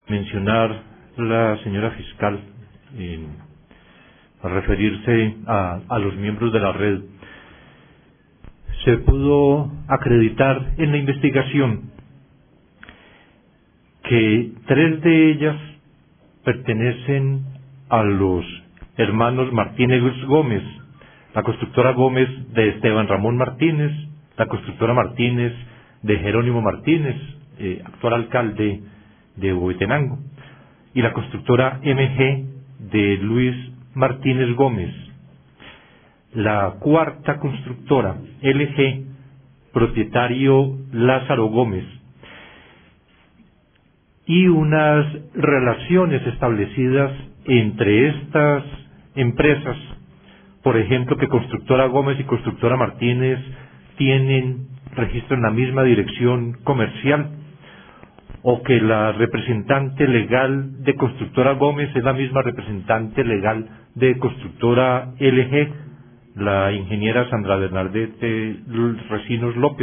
mencionar la señora fiscal al referirse a los miembros de la red. Se pudo acreditar en la investigación que 3 de ellas pertenecen a los hermanos Martínez Gómez, la constructora Gómez de Esteban Ramón Martínez, la constructora Martínez de Jerónimo Martínez, actual alcalde de Huehuetenango, y la constructora MG de Luis Martínez Gómez. La 4ª constructora, LG, propietario Lázaro Gómez, y unas relaciones establecidas entre estas empresas, por ejemplo, que Constructora Gómez y Constructora Martínez tienen registro en la misma dirección comercial, o que la representante legal de Constructora Gómez es la misma representante legal de Constructora LG, la ingeniera Sandra Bernadette Recinos López,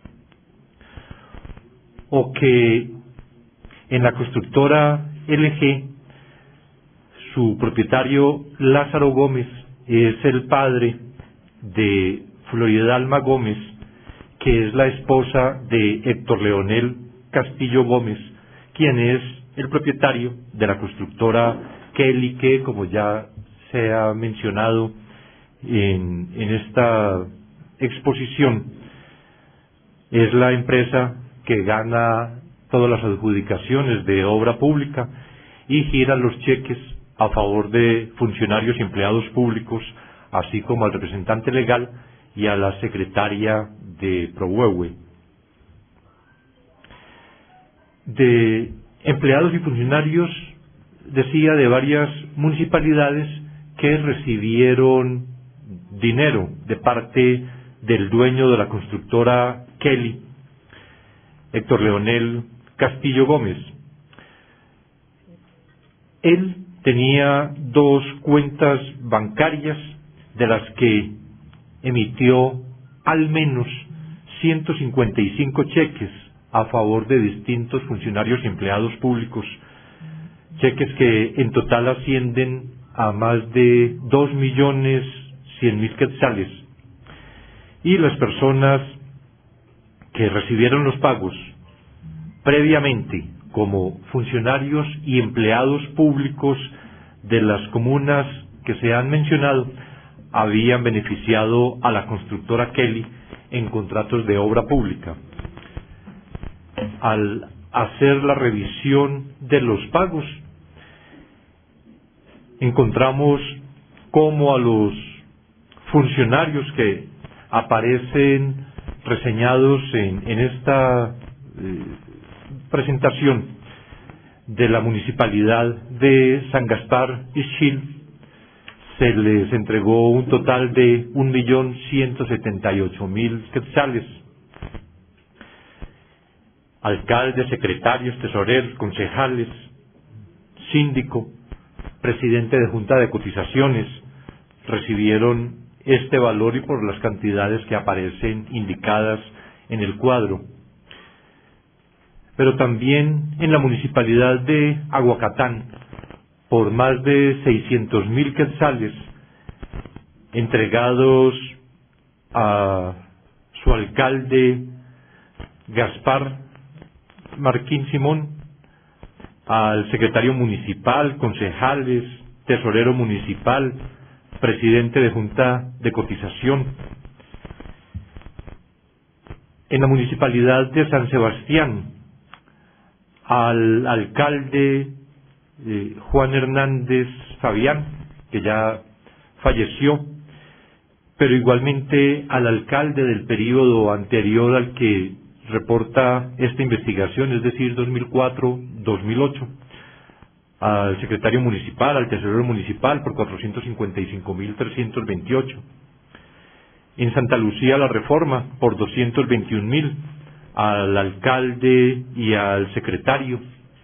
o que en la constructora LG su propietario Lázaro Gómez es el padre de Floridalma Gómez, que es la esposa de Héctor Leonel Castillo Gómez, quien es el propietario de la constructora Kelly, que, como ya se ha mencionado en esta exposición, es la empresa que gana todas las adjudicaciones de obra pública y gira los cheques a favor de funcionarios y empleados públicos, así como al representante legal y a la secretaria de Prohuehue. De empleados y funcionarios, decía, de varias municipalidades que recibieron dinero de parte del dueño de la constructora Kelly, Héctor Leonel Castillo Gómez. Él tenía 2 cuentas bancarias de las que emitió al menos 155 cheques a favor de distintos funcionarios y empleados públicos, cheques que en total ascienden a más de 2.100.000 quetzales. Y las personas que recibieron los pagos previamente como funcionarios y empleados públicos de las comunas que se han mencionado habían beneficiado a la constructora Kelly en contratos de obra pública. Al hacer la revisión de los pagos, encontramos cómo a los funcionarios que aparecen reseñados en esta presentación de la municipalidad de San Gaspar Ixchil, se les entregó un total de 1.178.000 quetzales. Alcaldes, secretarios, tesoreros, concejales, síndico, presidente de Junta de Cotizaciones recibieron este valor y por las cantidades que aparecen indicadas en el cuadro. Pero también en la municipalidad de Aguacatán, por más de 600.000 quetzales entregados a su alcalde Gaspar Marquín Simón, al secretario municipal, concejales, tesorero municipal, presidente de Junta de Cotización. En la municipalidad de San Sebastián, al alcalde Juan Hernández Fabián, que ya falleció, pero igualmente al alcalde del período anterior al que reporta esta investigación, es decir, 2004-2008, al secretario municipal, al tesorero municipal por 455.328. En Santa Lucía la Reforma por 221.000, al alcalde y al secretario.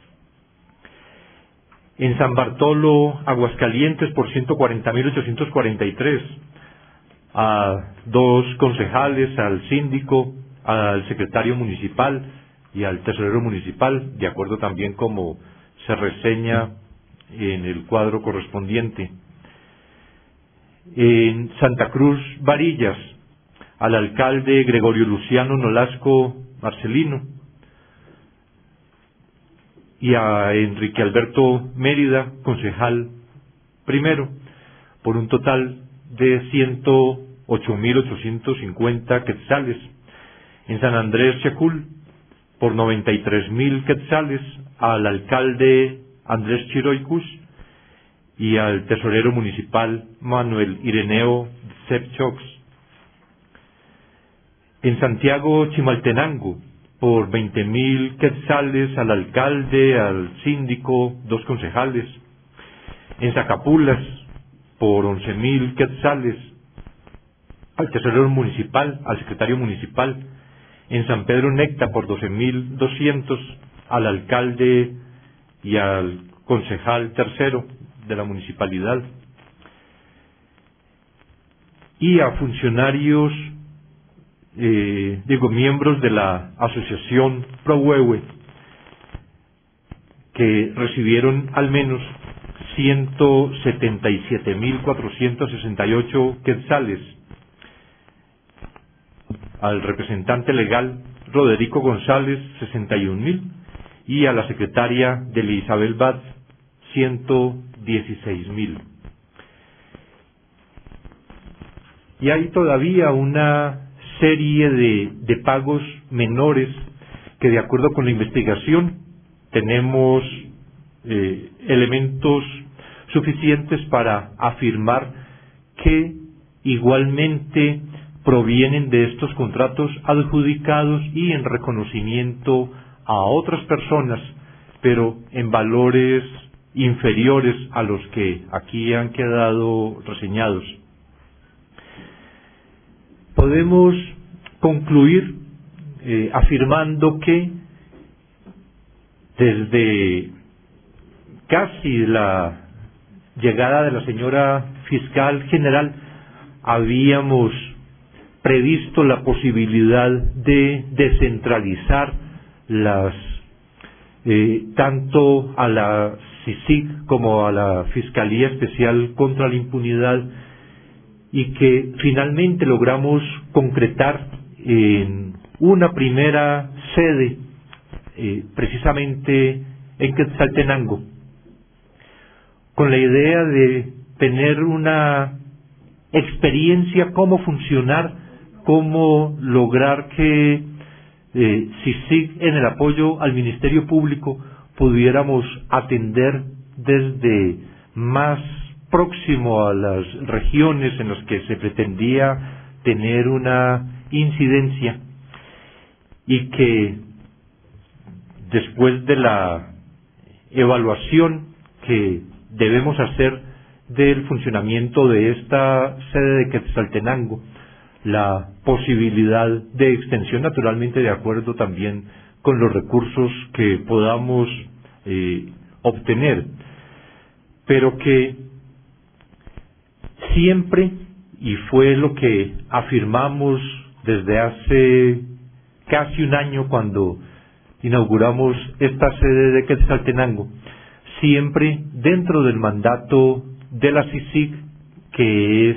En San Bartolo, Aguascalientes por 140.843, a 2 concejales, al síndico, al secretario municipal y al tesorero municipal, de acuerdo también como se reseña en el cuadro correspondiente. En Santa Cruz, Varillas, al alcalde Gregorio Luciano Nolasco Marcelino, y a Enrique Alberto Mérida, concejal primero, por un total de 108.850 quetzales. En San Andrés Checul, por 93.000 quetzales, al alcalde Andrés Chiroicus y al tesorero municipal Manuel Ireneo Sepchox. En Santiago Chimaltenango, por 20.000 quetzales, al alcalde, al síndico, 2 concejales. En Zacapulas, por 11.000 quetzales, al tesorero municipal, al secretario municipal. En San Pedro Necta, por 12.200, al alcalde y al concejal tercero de la municipalidad. Y a funcionarios, miembros de la asociación Prohuehue, que recibieron al menos 177.468 quetzales. Al representante legal Roderico González, 61.000, y a la secretaria de Isabel Batz, 116.000. Y hay todavía una serie de pagos menores que, de acuerdo con la investigación, tenemos elementos suficientes para afirmar que igualmente provienen de estos contratos adjudicados y en reconocimiento a otras personas, pero en valores inferiores a los que aquí han quedado reseñados. Podemos concluir afirmando que desde casi la llegada de la señora fiscal general habíamos previsto la posibilidad de descentralizar tanto a la CICIG como a la Fiscalía Especial contra la Impunidad, y que finalmente logramos concretar en una primera sede, precisamente en Quetzaltenango, con la idea de tener una experiencia, cómo funcionar, cómo lograr que CICIG, en el apoyo al Ministerio Público, pudiéramos atender desde más próximo a las regiones en las que se pretendía tener una incidencia, y que después de la evaluación que debemos hacer del funcionamiento de esta sede de Quetzaltenango, la posibilidad de extensión, naturalmente de acuerdo también con los recursos que podamos obtener, pero que siempre, y fue lo que afirmamos desde hace casi un año cuando inauguramos esta sede de Quetzaltenango, siempre dentro del mandato de la CICIG, que es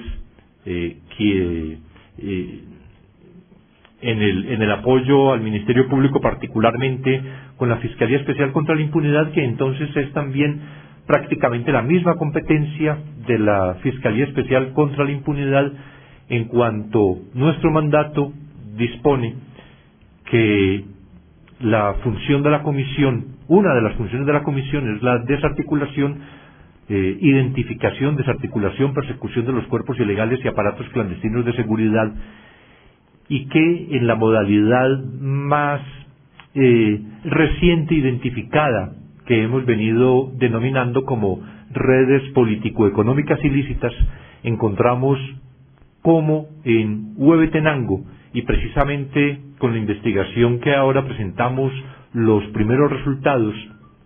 en el apoyo al Ministerio Público, particularmente con la Fiscalía Especial contra la Impunidad, que entonces es también prácticamente la misma competencia de la Fiscalía Especial contra la Impunidad, en cuanto nuestro mandato dispone que la función de la comisión, una de las funciones de la comisión, es la desarticulación, identificación, desarticulación, persecución de los cuerpos ilegales y aparatos clandestinos de seguridad, y que en la modalidad más reciente identificada, que hemos venido denominando como redes político-económicas ilícitas, encontramos como en Huehuetenango, y precisamente con la investigación que ahora presentamos los primeros resultados,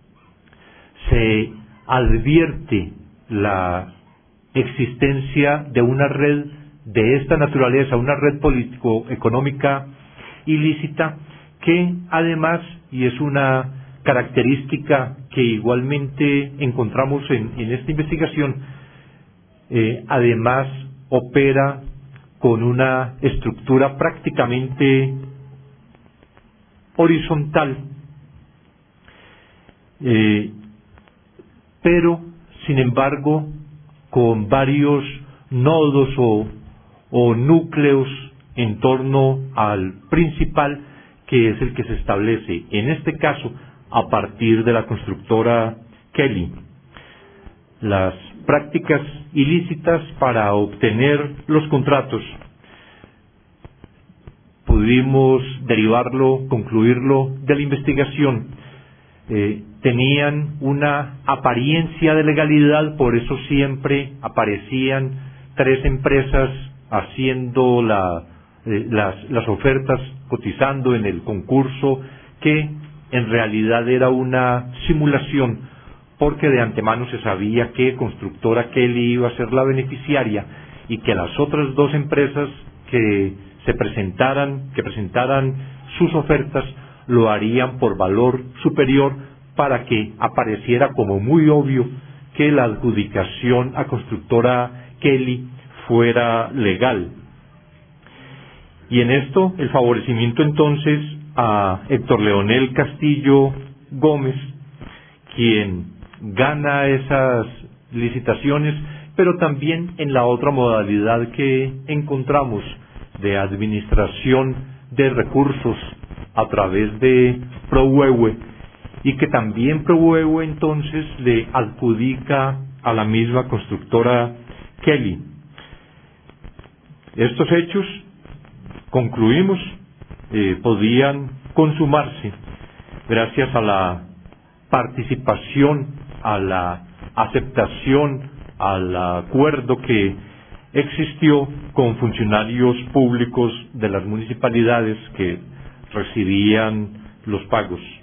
se advierte la existencia de una red de esta naturaleza, una red político-económica ilícita, que además, y es una característica que igualmente encontramos en esta investigación, además opera con una estructura prácticamente horizontal, pero sin embargo con varios nodos o núcleos en torno al principal, que es el que se establece, en este caso, a partir de la constructora Kelly. Las prácticas ilícitas para obtener los contratos, pudimos derivarlo, concluirlo de la investigación, tenían una apariencia de legalidad, por eso siempre aparecían 3 empresas haciendo las ofertas, cotizando en el concurso, que en realidad era una simulación, porque de antemano se sabía que Constructora Kelly iba a ser la beneficiaria y que las otras 2 empresas que presentaran sus ofertas lo harían por valor superior, para que apareciera como muy obvio que la adjudicación a Constructora Kelly fuera legal. Y en esto el favorecimiento entonces a Héctor Leonel Castillo Gómez, quien gana esas licitaciones, pero también en la otra modalidad que encontramos de administración de recursos a través de Prohuehue, y que también Prohuehue entonces le adjudica a la misma Constructora Kelly. Estos hechos, concluimos, podían consumarse gracias a la participación, a la aceptación, al acuerdo que existió con funcionarios públicos de las municipalidades que recibían los pagos.